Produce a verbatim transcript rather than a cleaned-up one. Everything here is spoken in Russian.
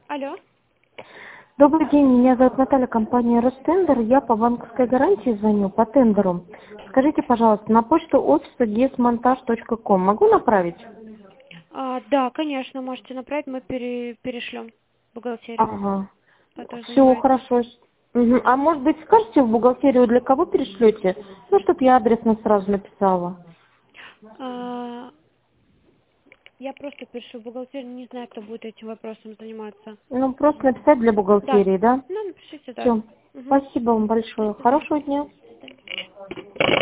Алло. Добрый день, меня зовут Наталья, компания Ростендер. Я по банковской гарантии звоню, по тендеру. Скажите, пожалуйста, на почту офиса гесмонтаж точка ком могу направить? А, да, конечно, можете направить, мы пере, перешлем в бухгалтерию, Ага. которая Все, занимается. хорошо. Мгм. А может быть, скажете в бухгалтерию, для кого перешлете? Ну, чтобы я адресно сразу написала. А, я просто перешлю в бухгалтерию, не знаю, кто будет этим вопросом заниматься. Ну, просто написать для Да, бухгалтерии, да? ну напишите, да. Все. Угу. Спасибо вам До большое. свидания. Хорошего дня. До свидания.